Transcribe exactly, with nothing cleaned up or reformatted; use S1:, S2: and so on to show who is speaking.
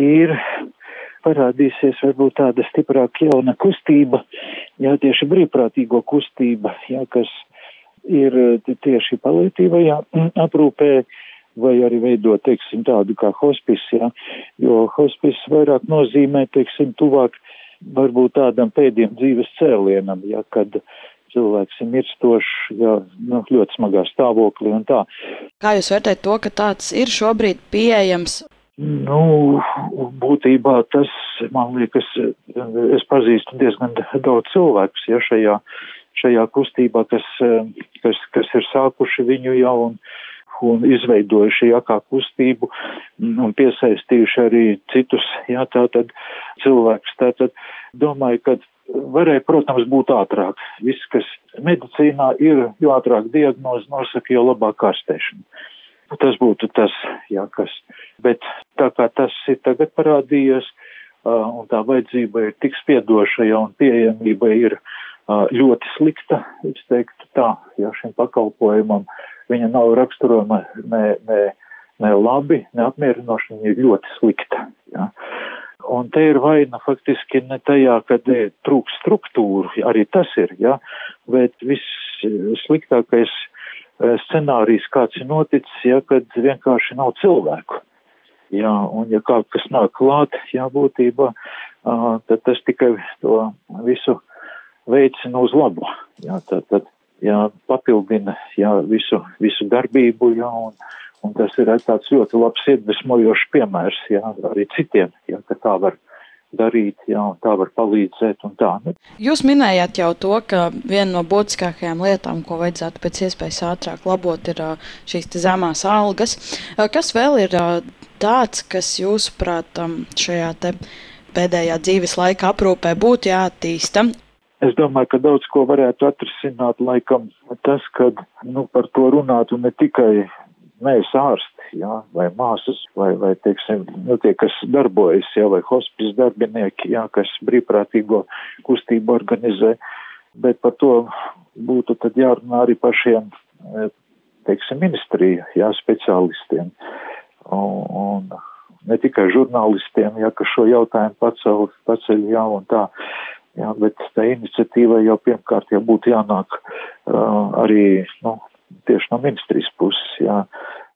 S1: ir parādīsies varbūt tāda stiprāka jauna kustība, jā, tieši brīvprātīgo kustība, jā, kas ir tieši palīatīvajā aprūpē, vai arī veidot, teiksim, tādu kā hospis, jā, jo hospis vairāk nozīmē, teiksim, tuvāk varbūt tādam pēdējiem dzīves cēlienam, jā, kad cilvēks ir mirstošs, jā, nu, ļoti smagā stāvoklī un tā.
S2: Kā jūs vērtējat to, ka tāds ir šobrīd pieejams?
S1: Nu, būtībā tas, man liekas, es pazīstu diezgan daudz cilvēkus, ja šajā, šajā kustībā, kas, kas, kas ir sākuši viņu jau un, un izveidojuši, ja, kā kustību un piesaistījuši arī citus, ja, tātad cilvēkus. Tātad domāju, ka varēja, protams, būt ātrāk. Viss, kas medicīnā ir, jo ātrāk diagnoze nosaka, jo labāk ārstēšana. Tas būtu tas, jā, kas. Bet tā kā tas ir tagad parādījies, uh, un tā vajadzība ir tik spiedoša, ja, un pieejamība ir uh, ļoti slikta, es teiktu tā, ja šim pakalpojumam viņa nav raksturojama ne, ne, ne labi, ne apmierinoši, viņa ir ļoti slikta, jā. Un te ir vaina faktiski ne tajā, kad trūks struktūru, arī tas ir, jā, bet viss sliktākais scenārijs, kāds ir noticis, ja, kad vienkārši nav cilvēku. Jā, un ja kaut kas nāk klāt, jā, būtībā, tad tas tikai to visu veicina uz labu. Jā, tad, tad, jā, papildina, jā, visu, visu darbību, jā, un, un tas ir tāds ļoti labs iedvesmojošs piemērs, jā, arī citiem, jā, ka tā var darīt, jā, un tā var palīdzēt un tā.
S2: Jūs minējāt jau to, ka viena no būtiskākajām lietām, ko vajadzētu pēc iespējas ātrāk labot, ir šīs zemās algas. Kas vēl ir tāds, kas jūsuprāt šajā te pēdējā dzīves laika aprūpē būtu jāattīsta?
S1: Es domāju, ka daudz ko varētu atrisināt, laikam tas, kad, nu, par to runātu ne tikai mēs ārsti, jā, vai māsas, vai, vai, teiksim, nu, tie, kas darbojas, jā, vai hospis darbinieki, jā, kas brīvprātīgo kustību organizē, bet par to būtu tad jārunā arī pašiem, teiksim, ministrija, jā, speciālistiem, un, un ne tikai žurnālistiem, jā, kas šo jautājumu pacel, paceļ, jā, un tā, jā, bet tā iniciatīva jau pirmkārt jau būtu jānāk uh, arī, nu, tieši no ministrijas puses, jā,